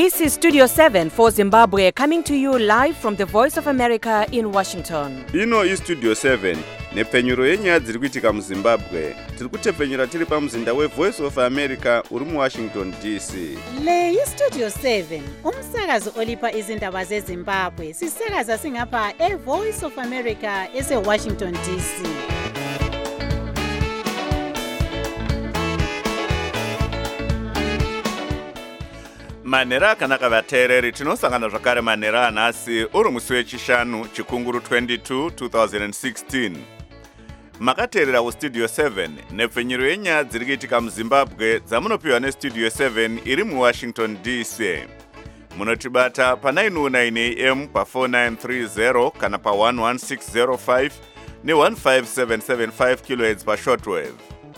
This is Studio 7 for Zimbabwe, coming to you live from the Voice of America in Washington. Ino is Studio 7, nepfenyuro yenyaya dziri kuitika muZimbabwe. Tiri kutepfenyura tiri pamuzinda weVoice of America uri muWashington DC. Le iStudio 7, umsakazo olipa izindaba zeZimbabwe. Sisakaza singapha eVoice of America eseWashington DC. Manhero akanaka vateereri, tinosangana zvakare manhero anhasi uri musi wechishanu chikunguru 22 2016. Makateerera kuStudio 7 nepfenyuro yenyaya dziri kuitika muZimbabwe dzamunopiwa neStudio 7 iri muWashington DC. Munotibata pa909 AM pa4930 kana pa11605 ne15775 kHz pashortwave.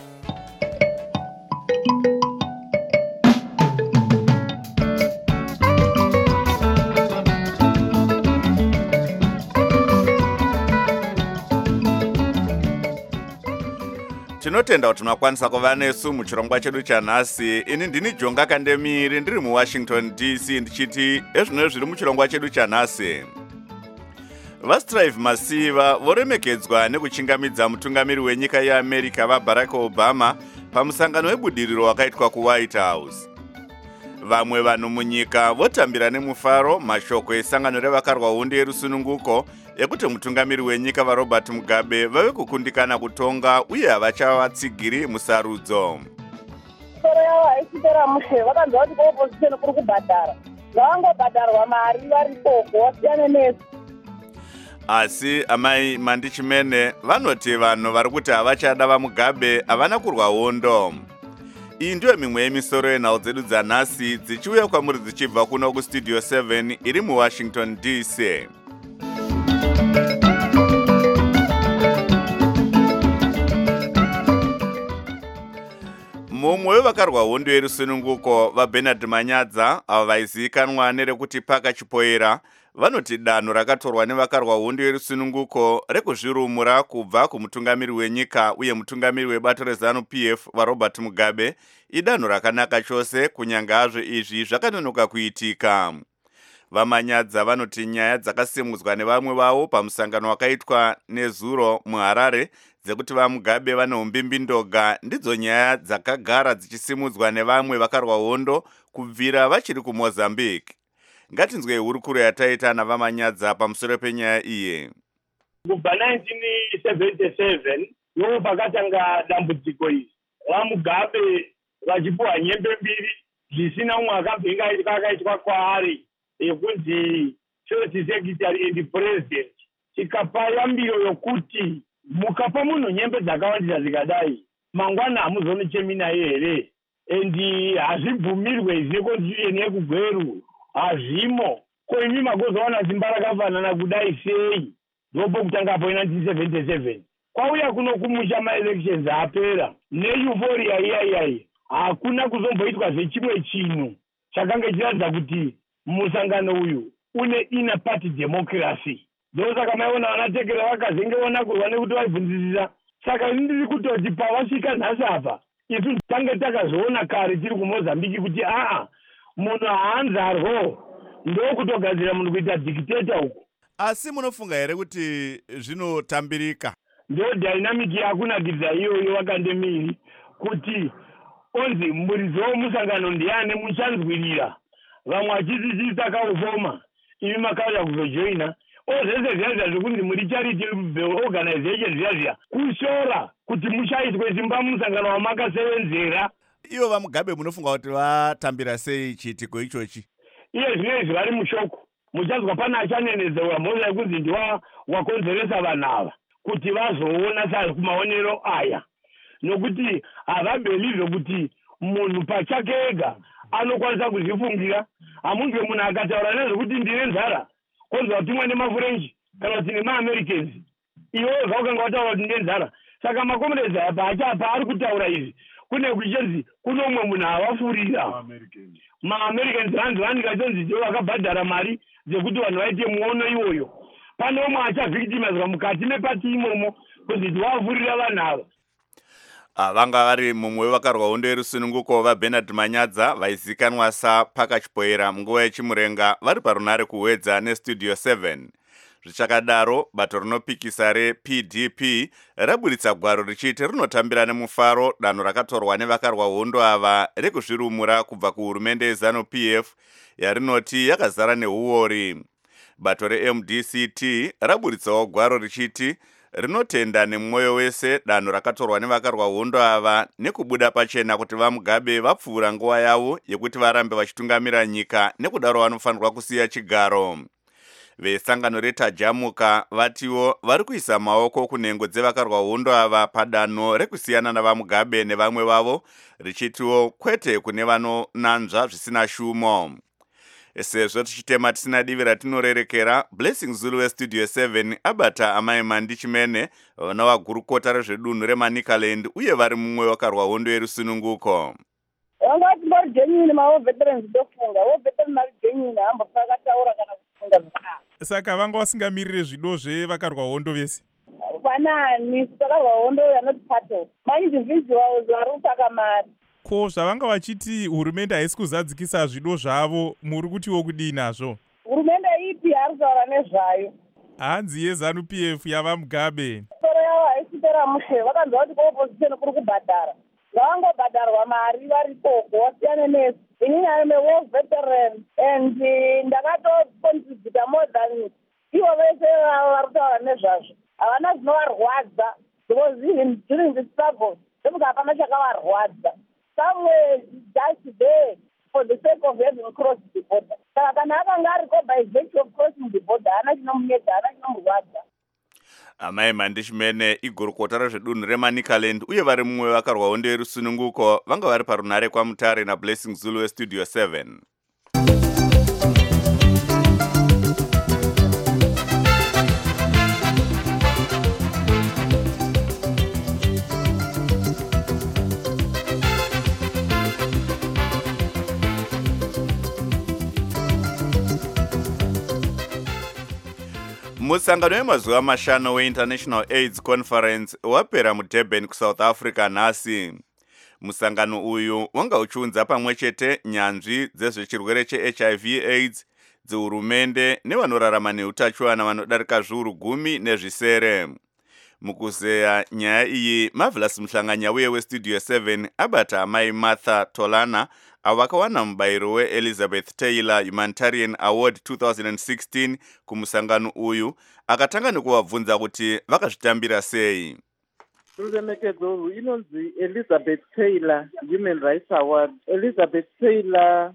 Tinotenda kuti makwanisa kuva nesu muchirongwa chedu chanhasi. Ini ndini Jonga Kandemiri ndiri muWashington DC ndichiti ezvino zviri muchirongwa chedu chanhasi. VaStrive Masiva voremekedzwa nekuchingamidza mutungamiri wenyika yeAmerica vaBarack Obama pamusangano webudiriro wakaitwa kuWhite House. Vamwe vanhu munyika votambira nemufaro mashoko esangano revakarwa hundi yerusununguko ekuti mutungamiri wenyika vaRobert Mugabe vave kukundikana kutonga uye havachavatsigiri musarudzo. Soro yavo haisitera mushe vakanzwa kuti opposition kuri kubhadhara ngavangobhadharwa mari varipoko vasiyane nesu. Asi amai Mandichimene vanoti vanhu vari kuti havachada vaMugabe havana kurwa hondo. Iyi ndiyo mimwe yemisoro yenhau dzedu dzanhasi dzichiuya kwamuri dzichibva kuno kuStudio 7 iri muWashington DC. Mumwe wevakarwa hondo yerusununguko vaBernard Manyadza avo vaizivikanwa nerekuti Paka Chipoera vanoti danho rakatorwa nevakarwa hondo yerusununguko rekuzvirumura kubva kumutungamiri wenyika uye mutungamiri webato reZANU-PF vaRobert Mugabe idanho rakanaka chose kunyange hazvo izvi zvakanonoka kuitika. VaManyadza vanoti nyaya dzakasimudzwa nevamwe vavo pamusangano wakaitwa nezuro muHarare dzekuti vaMugabe vane umbimbindoga ndidzo nyaya dzakagara dzichisimudzwa nevamwe vakarwa hondo kubvira vachiri kuMozambique. Ngatinzwei hurukuro yataita navaManyadza pamusoro penyaya iyi. Kubva 1977 ndo pakatanga dambudziko iri. VaMugabe vachipuwa nyembe mbiri zvisina umwe akabvinga akaitwa kwaari yekunzi first secretary and president. Tikapa yambiro yokuti mukapa munhu nyembe dzakawandisa zikadai mangwana hamuzonochemina here endi hazvibvumirwe izvi constitution yekugweru hazvimo. Ko imi magozowana simba rakafanana kudai sei? Ndopo kutangapo 1977 kwauya kuno kumusha maelections apera neeuforia iyaiyayi hakuna kuzomboitwa zvechimwe chinhu chakanga chichiratidza kuti musangano uyu une inner party democracy. Ndosaka maiona vanatekera vakazengeona kurwa nekuti vaibvunzisisa. Saka ndiri kutoti pavasvika nhasi apa isu tange takazoona kare tiri kuMozambique kuti munhu haanzarwo ndokutogadzira munhu kuita dictator uku. Asi munofunga here kuti zvinotambirika? Ndo dynamic yakunakidza iyoyo Vakandemiri kuti onzi muridzi womusangano ndiani muchanzwirira vamwe vachiti takaufoma imi makauya kuzojoina ozvese zvazva zvokunzi muri charity organization zviya kushora kuti mushaiswe simba musangano wamakasevenzera. Ivo vaMugabe munofunga kuti vatambira sei chiitiko ichochi? Iye zvinezvi vari mushoko muchazwa pana achanenedzera mhosva yekunzi ndiwa wakonzeresa vanhu ava kuti vazoona kumaonero aya nokuti havabhelivhe kuti munhu pachake ega anokwanisa kuzvifungira. Hamunzwe munhu akataura nezvekuti ndine nzara konzwa kuti imwe nemafurenchi kana kuti nemaAmericans iwe zvakanga wataura kuti ndine nzara. Saka makomrades apa achapa ari kutaura izvi kune kuchenzi kuno umwe munhu avafurira maAmericans vanzi vanikachonzi ndivo vakabhadhara mari dzekuti vanhu vaite muono iwoyo. Pane umwe achavhictimizwa mukati mepati imomo kunzi ndiwavhurira vanhu ava. vanga vari mumwe vakarwa hondo yerusununguko vaBernard Manyadza vaizikanwa saPaka Chipoera munguva yechimurenga vari parunare kuwedza nestudio 7. Zvichakadaro, bato rinopikisa rePDP rabuditsa gwaro richiti rinotambira nemufaro danho rakatorwa nevakarwa hondo ava rekuzvirumura kubva kuhurumende yeZANU-PF yarinoti yakazara neuori. Bato reMDCT rabuditsawo gwaro richiti rinotenda nemwoyo wese danho rakatorwa nevakarwa hondo ava nekubuda pachena kuti vaMugabe vapfuura nguva yavo yekuti varambe vachitungamira nyika nekudaro vanofanirwa kusiya chigaro. Vesangano reTajamuka vatiwo vari kuisa maoko kunhengo dzevakarwa hondo ava padanho rekusiyana navaMugabe nevamwe vavo, richitiwo kwete kune vanonanzva zvisina shumo. Sezvo tichitema tisina divi ratinorerekera, Blessing Zulu westudio 7 abata amai Mandi Chimene vana vagurukota rezvedunhu reManicaland uye vari mumwe wakarwa hondo yerusununguko. Vanga vati vari genuine mavo veterans ndofunga, vo veteran vari genuine hamba vakataura kana kufunga zvakana. Saka vanga vasingamirire zvido zvevakarwa hondo vese. Panani vakarwa hondo yanoti pato. Ma-individuals vari kutsvaka mari. Ko zvavanga vachiti hurumende haisi kuzadzikisa zvido zvavo, muri kutiwo kudii nazvo? Hurumende ipi yari kutaura nezvayo? Hanzi yeZANU-PF yavaMugabe. Soro yavo haisi kupera mushe, vakanzwa kuti kuopposition kuri kubhadhara. Ngavangobhadharwa mari varipoko, wasiyane nesu. Inini I'm a war veteran and ndakatocontribute more than ivo vese vari kutaura nezvazvo. Havana zvinovarwadza because even during the struggle, ndokuti hapana chakavarwadza. Somewhere just there for the sake of having crossed the border. Saka kana akanga ariko by virtue of crossing the border, hana chinomunetsa, hana chinomurwadza. Amai Mandi Chimene igurukota rezvedunhu reManicaland uye vari mumwe vakarwa hondo yerusununguko vanga vari parunare kwaMutare naBlessing Zulu westudio 7. Musangano wemazuva mashanu weInternational AIDS Conference wapera muDurban kuSouth Africa nhasi. Musangano uyu wanga uchiunza pamwe chete nyanzvi dzezvechirwere cheHIV AIDS, dzehurumende nevanorarama neutachiwana vanodarika zviuru 10 nezvisere. Mukuzeya nyaya iyi, Marvelous Mhlanganya uye westudio 7 abata amai Martha Tolana avakawana mubayiro weElizabeth Taylor Humanitarian Award 2016 kumusangano uyu, akatanga nekuvabvunza kuti vakazvitambira sei. Ruremekedzo urwu inonzi Elizabeth Taylor Human Rights Award. Elizabeth Taylor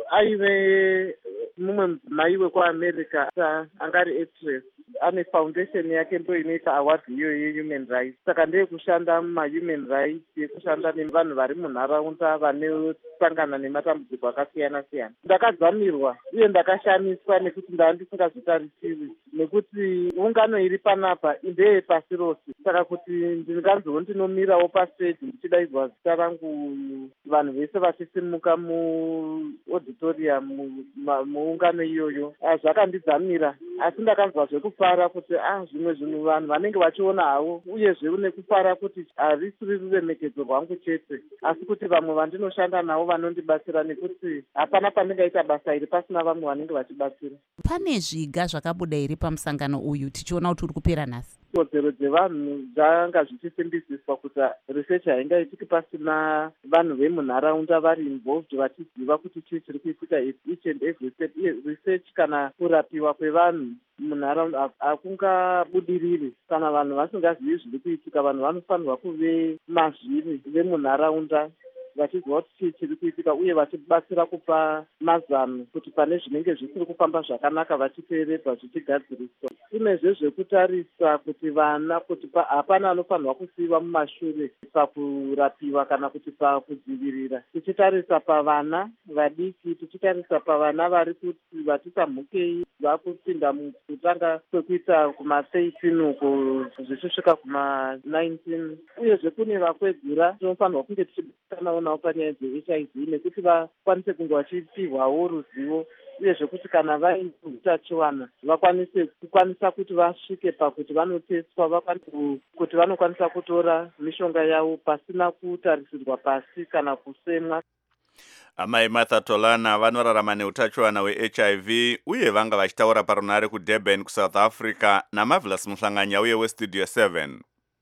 aive mumwe mudzimai wekuAmerica angari actress. Ane foundation yake ndo inoita award hiyo yehuman rights. Saka ndeyekushanda mumahuman rights, yekushanda nevanhu vari munharaunda vanosangana nematambudziko akasiyana siyana. Ndakazamirwa uye ndakashamiswa nekuti ndanga ndisingazvitarisiri, nekuti ungano iri panapa ndeye pasi rose. Saka kuti ndinganzwo ndinomirawo pastage ndichidaidzwa zita rangu, vanhu vese vachisimuka muauditorium muungano iyoyo, zvakandidzamira. Asi ndakanzwa zvekufara kuti zvimwe zvinhu vanhu vanenge vachiona havo, uyezve nekufara kuti harisi ruremekedzo rwangu chete, asi kuti vamwe vandinoshanda navo vanondibatsira, nekuti hapana pandingaita basa iri pasina vamwe vanenge vachibatsira. Pane zviga zvakabuda iri pamusangano uyu tichiona kuti uri kupera nhasi? Kodzero dzevanhu zvanga zvichisimbisiswa kuti research haingaitiki pasina vanhu vemunharaunda vari involved, vachiziva kuti chii chiri kuitika each and every step. Uye research kana kurapiwa kwevanhu munharaunda hakungabudiriri kana vanhu vasingazivi zviri kuitika. Vanhu vanofanirwa kuve mazviri vemunharaunda vachiziva kuti chii chiri kuitika uye vachibatsira kupa mazano kuti pane zvinenge zvisiri kufamba zvakanaka vachiteeredzwa zvichigadziriswa. Kunezve zvekutarisa kuti vana kuti hapana anofanirwa kusiiwa mumashure pakurapiwa kana kuti pakudzivirira. Tichitarisa pavana vadiki, tichitarisa pavana vari kuti vatisamhukei vakupinda mukutanga kwekuita kuma13 uko zvichisvika kuma19. Uyezve kune vakwegura tinofanirwa kunge tichibatanawo navo panyaya dzeHIV nekuti vakwanise kunge vachipihwawo ruzivo uyezve kuti kana vaine utachiwana vakwanisa kuti vasvike pakuti vanoteswa kuti vanokwanisa kutora mishonga yavo pasina kutarisirwa pasi kana kusemwa. Amai Martha Tolana vanorarama neutachiwana hweHIV uye vanga vachitaura parunare kuDurban kuSouth Africa naMarvelous Muhlanganya uye weStudio 7.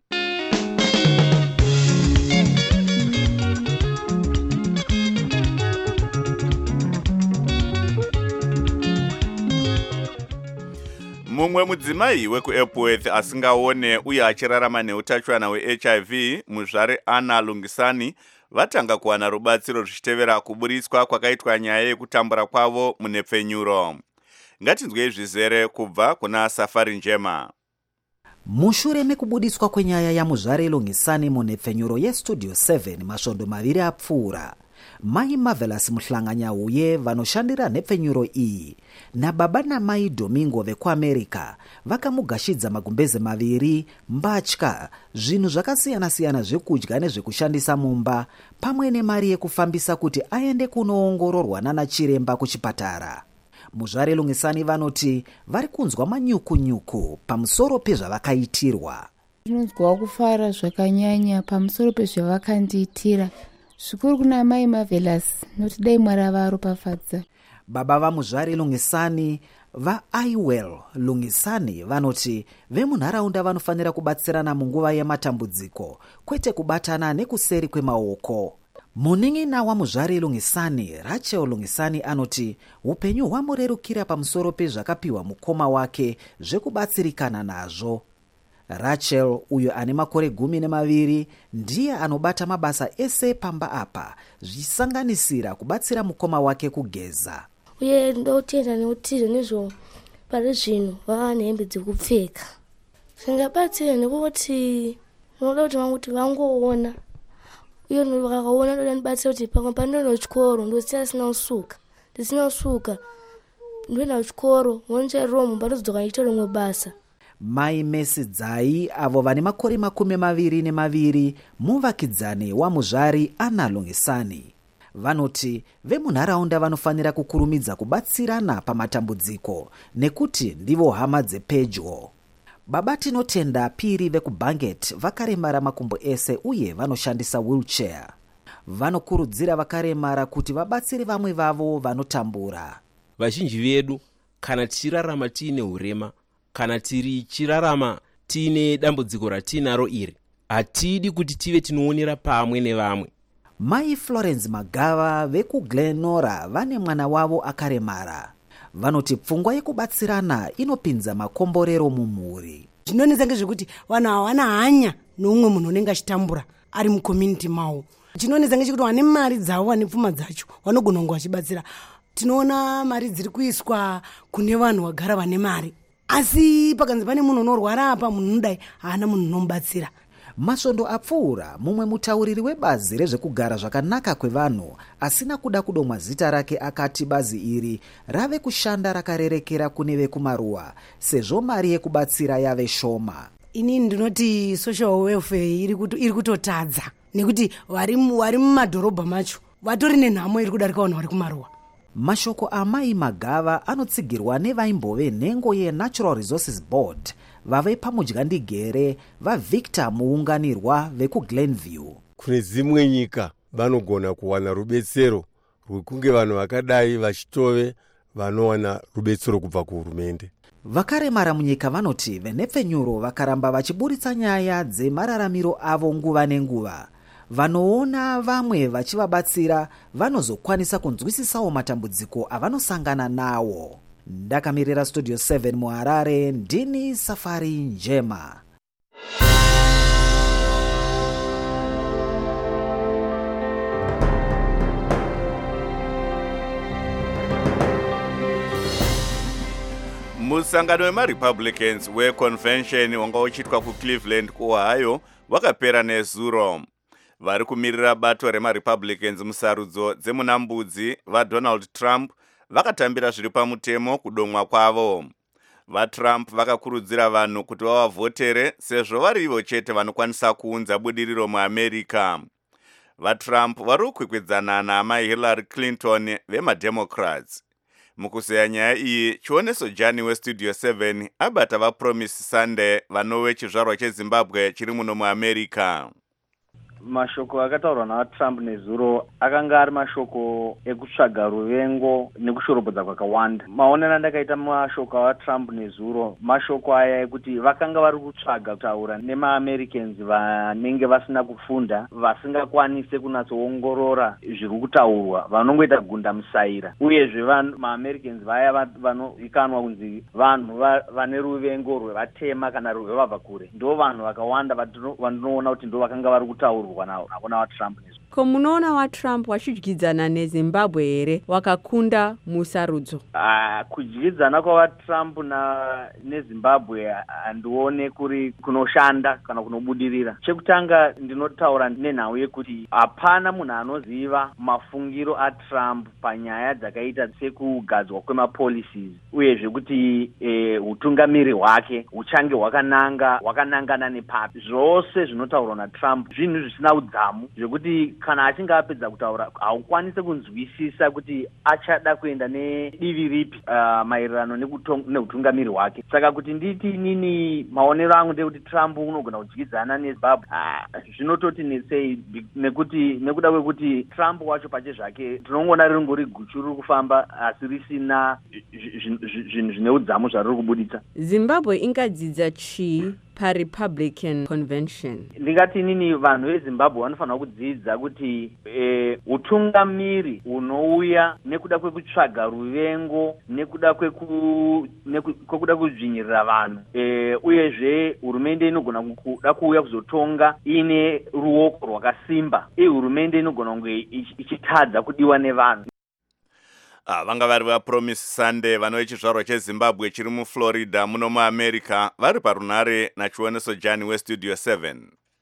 Mumwe mudzimai wekuEpworth asingaone uye achirarama neutachiwana hweHIV, muzvare Anna Lungisani, vatanga kuwana rubatsiro ruchitevera kuburiswa kwakaitwa nyaya yekutambura kwavo munepfenyuro. Ngatinzwe zvizere kubva kuna Safari Njema. Mushure mekubudiswa kwenyaya yamuzvare Lungisani munepfenyuro yeStudio 7 masvondo maviri apfuura, Mai Marvelous Muhlanganya uye vanoshandira nepfenyuro iyi nababa namai Domingo vekuAmerica vakamugashidza magumbeze maviri, mbatya, zvinhu zvakasiyana-siyana zvekudya nezvekushandisa mumba, pamwe nemari yekufambisa kuti aende kunoongororwa nanachiremba kuchipatara. Muzvare Lungisani vanoti vari kunzwa manyuku-nyuku pamusoro pezvavakaitirwa. Ndinonzwa kufara zvakanyanya pamusoro pezvavakandiitira. Zvikuru kuna Mai Marvelous, noti dai Mwari avaropafadza. Baba vamuzvare Lungisani vaIwell Lungisani vanoti vemunharaunda vanofanira kubatsirana munguva yematambudziko, kwete kubatana nekuseri kwemaoko. Munin'ina wamuzvare Lungisani, Rachel Lungisani, anoti upenyu hwamurerukira pamusoro pezvakapiwa mukoma wake zvekubatsirikana nazvo. Rachel, uyo ane makore 12, ndiye anobata mabasa ese pamba apa, zvisanganisira kubatsira mukoma wake kugeza. Uye ndotenda nekuti nezvo pari zvino vane hembe dzekupfeka. Zvingabatsira nekuti unoda kuti vanguti vangoona. Uye vakaona ndoda ndibatsira kuti pamwe pandoenda kuchikoro ndosiya ndisina usuka. Ndoenda kuchikoro woncherero mumba ndozodzoka ndichitore rimwe basa. Mai Messi Dzai, avo vane makore 22, muvakidzani wamuzvari Anna Lungisani, vanoti vemunharaunda vanofanira kukurumidza kubatsirana pamatambudziko nekuti ndivo hama dzepedyo. Baba Tinotenda Piri vekuBanget vakaremara makumbo ese uye vanoshandisa wheelchair. Vanokurudzira vakaremara kuti vabatsire vamwe vavo vanotambura. Vazhinji vedu kana tichirarama tiine urema, kana tichirarama tiine dambudziko ratinaro iri, hatidi kuti tive tinoonera pamwe nevamwe. Mai Florence Magava vekuGlenora vane mwana wavo akaremara. Vanoti pfungwa yekubatsirana inopinza makomborero mumhuri. Zvinonetsa ngezvekuti vanhu hawana hanya noumwe munhu unenge achitambura ari mucommunity mawo. Chinonetsa ngechekuti vane mari dzavo, vane pfuma dzacho, vanogona kunge vachibatsira. Tinoona mari dziri kuiswa kune vanhu vagara vane mari, asi pakanzi pane munhu unorwara apa, munhu unodai haana munhu unomubatsira. Masvondo apfuura, mumwe mutauriri webazi rezvekugara zvakanaka kwevanhu asina kuda kudomwa zita rake akati bazi iri rave kushanda rakarerekera kune vekumaruwa sezvo mari yekubatsira yave shoma. Inini ndinoti social welfare iri kutotadza nekuti vari mumadhorobha macho vatori nenhamo iri kudarika vanhu vari kumaruwa. Mashoko amai Magava anotsigirwa nevaimbove nhengo yeNatural Resources Board vave pamudyandigere vaVictor muunganirwa vekuGlenview. Kune dzimwe nyika vanogona kuwana rubetsero rwekunge vanhu vakadai vachitove vanowana rubetsero kubva kuhurumende. Vakaremara munyika vanoti venepfenyuro vakaramba vachiburitsa nyaya dzemararamiro avo nguva nenguva. Vanoona vamwe vachivabatsira vanozokwanisa kunzwisisawo matambudziko avanosangana nawo. Ndakamirira Studio 7 muHarare, ndini Safari Njema. Musangano wemaRepublicans weconvention wanga uchitwa kuCleveland kuOhio wakapera nezuro. Vari kumirira bato remaRepublicans musarudzo dzemunambudzi vaDonald Trump vakatambira zviri pamutemo kudomwa kwavo. VaTrump vakakurudzira vanhu kuti vavavotere sezvo vari ivo chete vanokwanisa kuunza budiriro muAmerica. VaTrump vari kukwikwidzana naamai Hillary Clinton vemaDemocrats. Mukuzeya nyaya iyi, chioneso Jani westudio 7 abata vaPromise Sunday vanove chizvarwa cheZimbabwe chiri muno muAmerica. Mashoko akataurwa naTrump nezuro akanga ari mashoko ekutsvaga ruvengo nekushorobodza kwakawanda. Maonero andakaita mashoko aTrump nezuro mashoko aya ekuti vakanga vari kutsvaga kutaura nemaAmericans vanenge vasina kufunda, vasingakwanise kunatsoongorora zviri kutaurwa, vanongoita gunda musaira. Uyezve maAmericans vaya vanozikanwa kunzi vanhu vane ruvengo rwevatema kana rwevabva kure, ndo vanhu vakawanda vandinoona kuti ndo vakanga vari kutaurwa naona waTrump. Ko munoona waTrump wachidyidzana neZimbabwe here wakakunda musarudzo? Kudyidzana kwavaTrump neZimbabwe handione kuri kunoshanda kana kunobudirira. Chekutanga ndinotaura nenhau yekuti hapana munhu anoziva mafungiro aTrump panyaya dzakaita sekugadzwa kwemapolicies, uyezve kuti utungamiri hwake huchange hwakanangana nepapi. Zvose zvinotaurwa naTrump zvinhu zvisina udzamu zvekuti kana achinge apedza kutaura haukwanise kunzwisisa kuti achada kuenda nedivi ripi maererano neutungamiri hwake. Saka kuti nditi inini maonero angu ndekuti Trump unogona kudyidzana neZimbabwe zvinototi netsei, nekuda kwekuti Trump wacho pache zvake tinongona ringori guchu riri kufamba asi risina zvinhu zvine udzamu zvariri kubuditsa. Zimbabwe ingadzidza chii paRepublican Convention? Ndingati inini vanhu veZimbabwe vanofanira kudzidza kuti utungamiri unouya nekuda kwekutsvaga ruvengo, nekuda kwekuda kudzvinyirira vanhu, uyezve hurumende inogona kuda kuuya kuzotonga ine ruoko rwakasimba, hurumende inogona kunge ichitadza kudiwa nevanhu. Vanga vari vaPromise Sunday vanove chizvarwa cheZimbabwe chiri muFlorida muno muAmerica vari parunare nachioneso Jani westudio 7.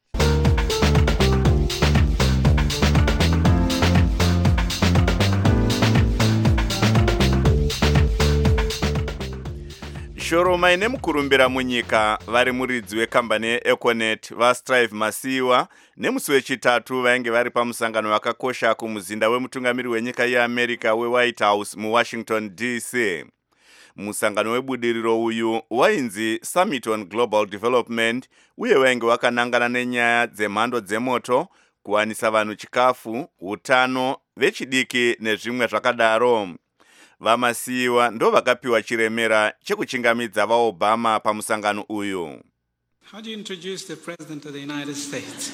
Shoroma ine mukurumbira munyika vari muridzi wekambani yeEconet vaStrive Masiyiwa nemusi wechitatu vainge vari pamusangano wakakosha kumuzinda wemutungamiri wenyika yeAmerica weWhite House muWashington DC. Musangano webudiriro uyu wainzi Summit on Global Development uye wainge wakanangana nenyaya dzemhando dzemoto, kuwanisa vanhu chikafu, utano, vechidiki nezvimwe zvakadaro. VaMasiyiwa ndo vakapiwa chiremera chekuchingamidza vaObama pamusangano uyu. How do you introduce the President of the United States?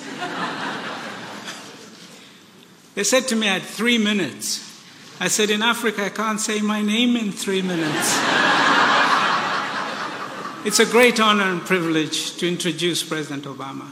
They said to me I had 3 minutes. I said, in Africa I can't say my name in 3 minutes. It's a great honor and privilege to introduce President Obama.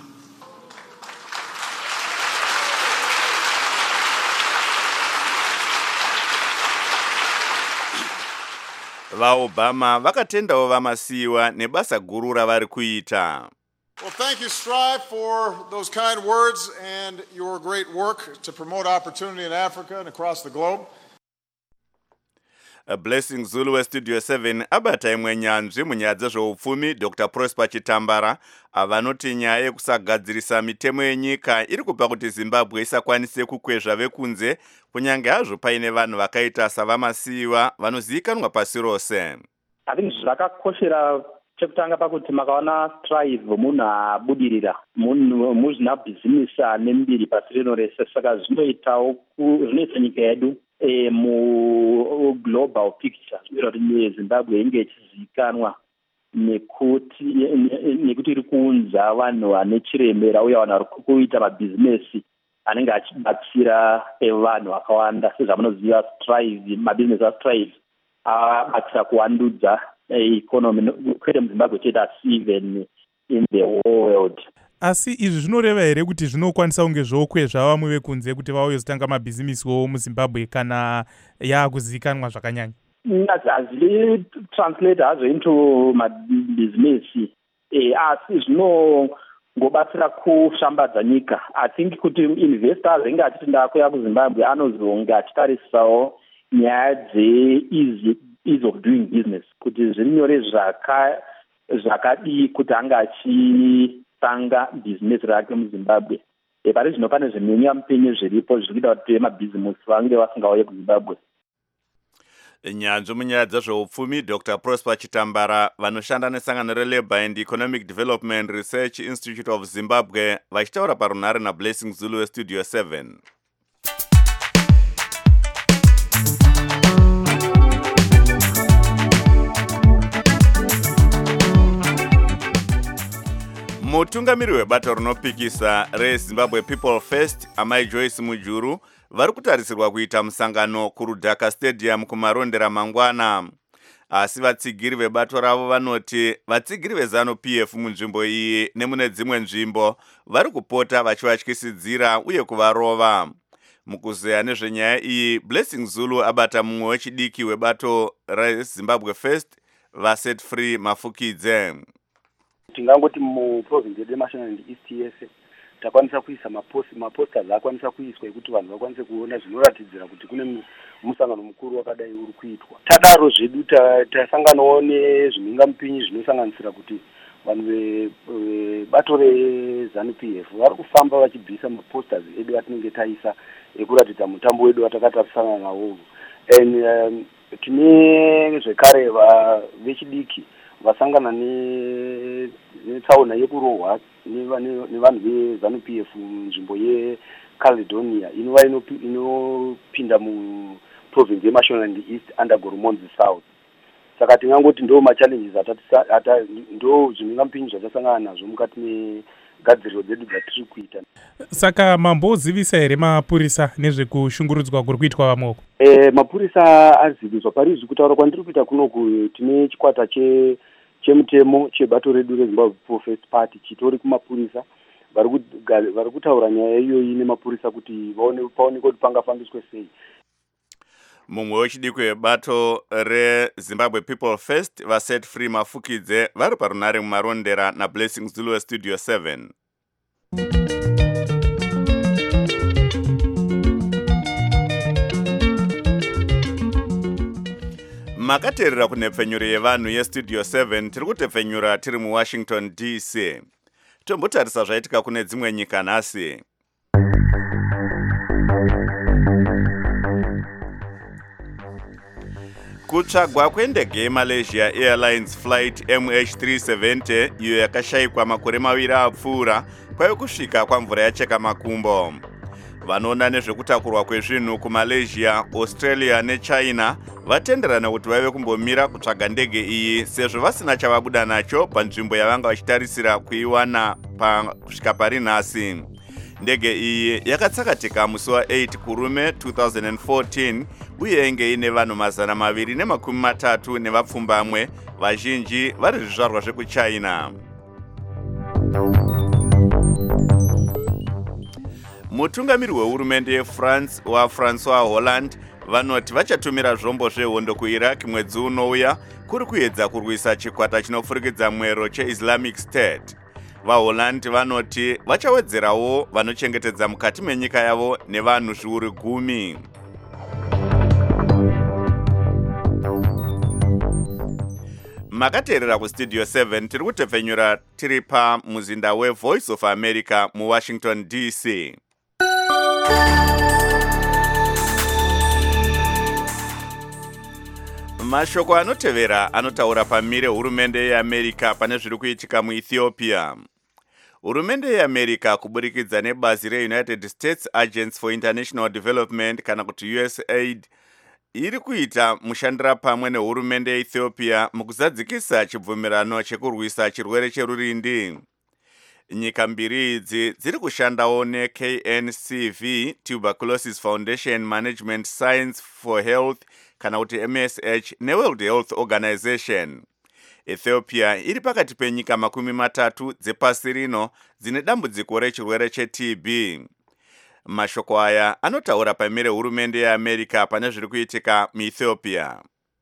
VaObama vakatendawo vaMasiyiwa nebasa guru ravari kuita. Well, thank you, Strive, for those kind words and your great work to promote opportunity in Africa and across the globe. Blessing Zulu westudio 7 abata imwe nyanzvi munyaya dzezveupfumi Dr. Prosper Chitambara avanoti nyaya yekusagadzirisa mitemo yenyika iri kupa kuti Zimbabwe isakwanise kukwezva vekunze kunyange hazvo paine vanhu vakaita savamasiyiwa vanozivikanwa pasi rose. Zvakakoshera chekutanga pakuti makaona Strive munhu abudirira, munhu muzvina bhizinisi ane mbiri pasi rino rese, saka zvinoita nyika yedu mu global picture zvinoita kuti Zimbabwe inge ichizivikanwa nekuti iri kuunza vanhu vane chiremera uye vanhu vari kuita mabhizinesi anenge achibatsira vanhu vakawanda. Sezvamunoziva Strive, mabhizinesi aStrive abatsira kuwandudza economy kwete muZimbabwe chete asi even in the whole world. Asi izvi zvinoreva here kuti zvinokwanisa kunge zvokwezva vamwe vekunze kuti vauye kutanga mabhizinisiwo muZimbabwe kana yakuzivikanwa zvakanyanya? Hazvi translate hazvo into mabhizinesi asi zvinongobatsira kushambadza nyika. I think kuti investors enga achiti ndakuya kuZimbabwe anozonge achitarisawo nyaya ease of doing business, kuti zviri nyore zvakadii kuti anga achitanga bhizinesi rake muZimbabwe. Pari zvino pane zvimenya mupenyu zviripo zviri kuita kuti mabhizinesi vange vasingauye kuZimbabwe. nyanzvi munyaya dzezveupfumi Dr. Prosper Chitambara vanoshanda nesangano reLabour and Economic Development Research Institute of Zimbabwe vachitaura parunhare naBlessing Zulu weStudio 7. Mutungamiri webato rinopikisa reZimbabwe People First Amai Joyce Mujuru vari kutarisirwa kuita musangano kuRudhaka Stadium kumarondera mangwana. Asi vatsigiri vebato ravo vanoti vatsigiri veZANU-PF munzvimbo iyi nemune dzimwe nzvimbo vari kupota vachivatyisidzira uye kuvarova. Mukuzeya nezvenyaya iyi, Blessing Zulu abata mumwe wechidiki webato reZimbabwe First vaSet Free Mafukidze. Tingangoti muprovince yedu yeMasvingo and East yese takwanisa kuisa maposters akwanisa kuiswa ekuti vanhu vakwanise kuona zvinoratidzira kuti kune musangano mukuru wakadai uri kuitwa. Tadaro zvedu tasanganawo nezvimhingamupinyi zvinosanganisira kuti vanhu vebato reZANU-PF vari kufamba vachibvisa maposters edu atinenge taisa ekuratidza mutambo wedu watakatarisana nawo. And tine zvekare vechidiki vasangana netsaona yekurohwa nevanhu veZANU-PF nzvimbo yeCaledonia inova inopinda muprovince yeMasvingo and East under Goromonzi South. Saka tingangoti ndo machallenges ndo zvimhingamupinyi zvatasangana nazvo mukati megadziriro dzedu dzatiri kuita. Saka mambozivisa here mapurisa nezvekushungurudzwa kuri kuitwa vamwoko? Mapurisa aziviswa parizvi kutaura kwandiri kuita kunoku tine chikwata chemutemo chebato redu reZimbabwe People First Party chitori kumapurisa vari kutaura nyaya iyoyi nemapurisa kuti paonekwe kuti pangafambiswe sei. Mumwe wechidiki webato reZimbabwe People First vaSet Free Mafukidze vari parunhare mumarondera naBlessing Zulu weStudio 7. Makateerera kunhepfenyuro yevanhu yeStudio 7 tiri kutepfenyura tiri muWashington DC. Tombotarisa zvaitika kune dzimwe nyika nhasi. Kutsvagwa kwendege yeMalaysia Airlines Flight MH370 iyo yakashayikwa makore maviri apfuura kwaive kusvika kwamvura yacheka makumbo. Vanoona nezvekutakurwa kwezvinhu kuMalaysia, Australia neChina vatenderana kuti vaive kumbomira kutsvaga ndege iyi sezvo vasina chavabuda nacho panzvimbo yavanga vachitarisira kuiwana kusvika pari nhasi. Ndege iyi yakatsakatika musi wa8 Kurume 2014 uye inge ine vanhu 230 nevapfumbamwe, vazhinji vari zvizvarwa zvekuChina. Mutungamiri wehurumende yeFrance waFrancois Hollande vanoti vachatumira zvombo zvehondo kuIraq mwedzi unouya kuri kuedza kurwisa chikwata chinofurikidza mwero cheIslamic State. VaHollande vanoti vachawedzerawo vanochengetedza mukati menyika yavo nevanhu zviuru 10. Makateerera kuStudio 7 tiri kutepfenyura tiri pamuzinda weVoice of America muWashington DC. Mashoko anotevera anotaura pamire hurumende yeAmerica pane zviri kuitika muEthiopia. Hurumende yeAmerica kuburikidza nebazi reUnited States Agency for International Development kana kuti USAID iri kuita mushandira pamwe nehurumende yeEthiopia mukuzadzikisa chibvumirano chekurwisa chirwere cherurindi. Nyika mbiri idzi dziri kushandawo neKNCV Tuberculosis Foundation Management Science for Health kana kuti MSH neWorld Health Organization. Ethiopia iri pakati penyika 30 dzepasi rino dzine dambudziko rechirwere cheTB. Mashoko aya anotaura pamire hurumende yeAmerica pane zviri kuitika muEthiopia.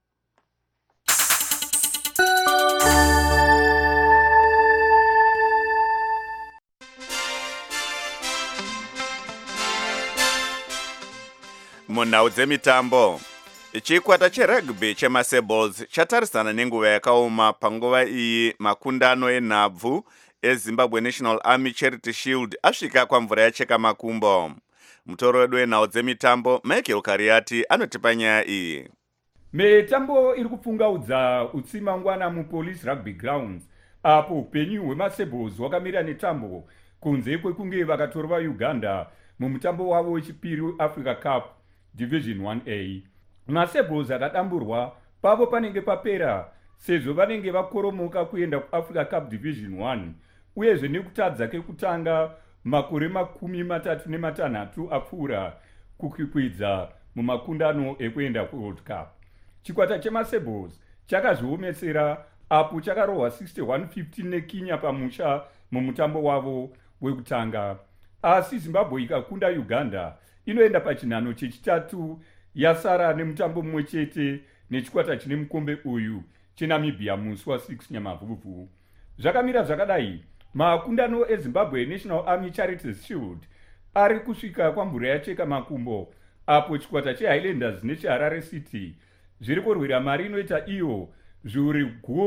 Munhau dzemitambo, chikwata cherugby chemaSables chatarisana nenguva yakaoma panguva iyi makundano enhabvu eZimbabwe National Army Charity Shield asvika kwamvura yacheka makumbo. Mutoro wedu wenhau dzemitambo Michael Kariati anotipa nyaya iyi. Mitambo iri kupfungaudza utsimangwana muPolice Rugby Grounds apo upenyu hwemasebhos hwakamira netambo kunze kwekunge vakatora vaUganda mumutambo wavo wechipiri Africa Cup Division 1A. Masebhos akadamburwa pavo panenge papera sezvo vanenge vakoromoka kuenda kuAfrica Cup Division 1 uyezve nekutadza kekutanga makore 36 apfuura kukwikwidza mumakundano ekuenda kuWorld Cup. Chikwata chemasebhos chakazviomesera apo chakarohwa 61-15 neKenya pamusha mumutambo wavo wekutanga. Asi Zimbabwe ikakunda Uganda inoenda pachinhano chechitatu yasara nemutambo mumwe chete nechikwata chine mukombe uyu cheNamibia musi wa6 Nyamavhuvhu. Zvakamira zvakadai, makundano eZimbabwe National Army Charities Shield ari kusvika kwamvura yacheka makumbo apo chikwata cheHighlanders necheHarare City zviri kurwira mari inoita iyo zviuru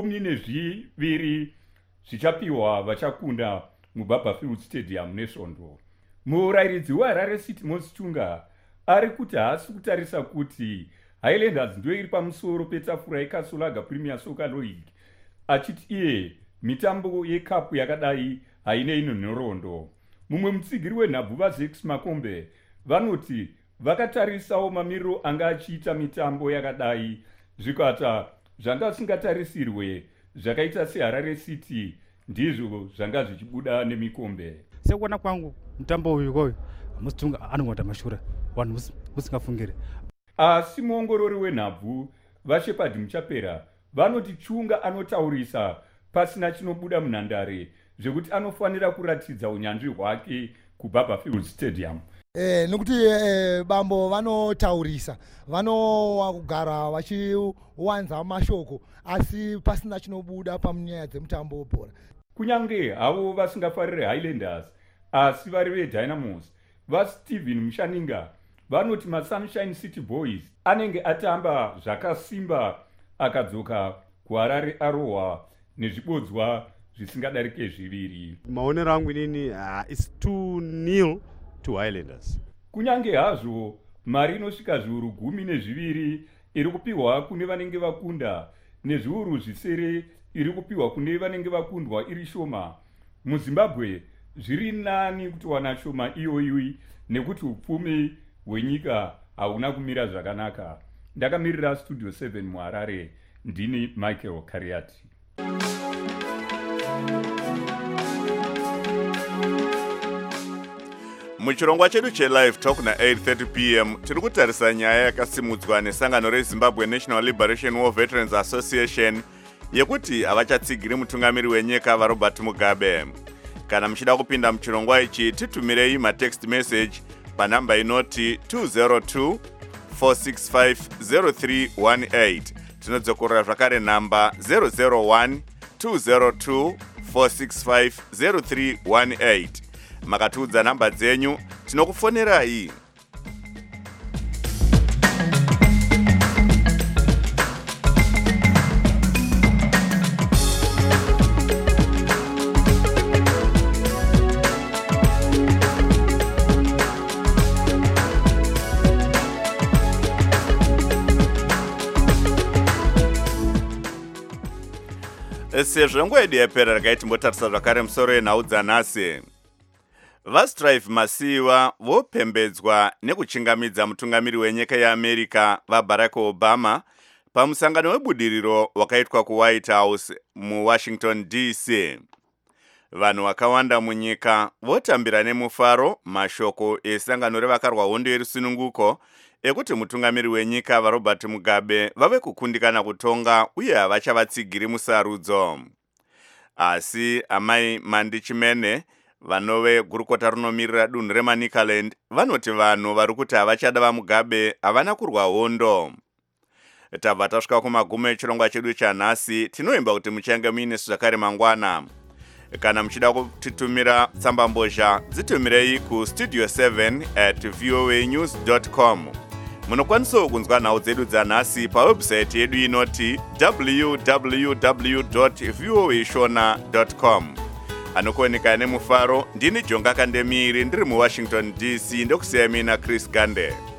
12 zvichapiwa vachakunda muBarberfield Stadium neSvondo. Murayiridzi weHarare City Moses Chunga ari kuti haasi kutarisa kuti Highlanders ndiyo iri pamusoro petafura yeKasolaga Premier Soccer League, achiti iye mitambo yekapu yakadai hainei nhoroondo. Mumwe mutsigiri wenhabvu vaZex Makombe vanoti vakatarisawo mamiriro anga achiita mitambo yakadai zvikwata zvanga zvisingatarisirwe zvakaita seHarare City ndizvo zvanga zvichibuda nemikombe. Sekuona kwangu mutambo uyu Musitunga anongota mashura vanhu musingafungire. Asi muongorori wenhabvu vaShepard Muchapera vanoti Chunga anotaurisa pasina chinobuda munhandare zvekuti anofanira kuratidza unyanzvi hwake kuBarberfield Stadium. Nokuti bambo vanotaurisa vanogara vachiwanza mashoko asi pasina chinobuda pamunyaya dzemutambo webhora. Kunyange havo vasingafarire Highlanders asi vari veDynamos vaSteven Mushaninga vanoti maSunshine City Boys anenge atamba zvakasimba akadzoka kuHarare arohwa nezvibodzwa zvisingadarike 2. Maonero angu inini is 2-0 to Highlanders. Kunyange hazvo mari inosvika zviuru 12 iri kupiwa kune vanenge vakunda nezviuru zvisere iri kupiwa kune vanenge vakundwa iri shoma, muZimbabwe zviri nani kuti wana shoma iyoyi nekuti upfumi hwenyika hauna kumira zvakanaka. Ndakamirira Studio 7 muHarare, ndini Michael Kariati. Muchirongwa chedu cheLive Talk na8:30 p.m. tiri kutarisa nyaya yakasimudzwa nesangano reZimbabwe National Liberation War Veterans Association yekuti havachatsigiri mutungamiri wenyika vaRobert Mugabe. Kana muchida kupinda muchirongwa ichi titumirei matext message panhamba inoti 202 465 0318. Tinodzokorera zvakare nhamba 001 202 465 0318. Makatiudza namba dzenyu tinokufonerai. Sezvo nguva yedu yapera regai timbotarisa zvakare musoro yenhau dzanhasi. VaStrive Masiva vopembedzwa nekuchingamidza mutungamiri wenyika yeAmerica vaBarack Obama pamusangano webudiriro wakaitwa kuWhite House muWashington DC. Vanhu vakawanda munyika votambira nemufaro mashoko esangano revakarwa hondo yerusununguko ekuti mutungamiri wenyika vaRobert Mugabe vave kukundikana kutonga uye havachavatsigiri musarudzo. Asi amai Mandi Chimene vanove gurukota runomirira dunhu reManicaland vanoti vanhu vari kuti havachada vaMugabe havana kurwa hondo. Tabva tasvika kumagumo echirongwa chedu chanhasi, tinoimba kuti muchange muinesu zvakare mangwana. Kana muchida kutitumira tsambambozha dzitumirei kustudio 7@voanews.com. Munokwanisawo kunzwa nhau dzedu dzanhasi pawebsite yedu inoti www.voashona.com. Anokuoneka nemufaro, ndini Jonga Kandemiri ndiri muWashington DC, ndokusiyamina Chris Gande.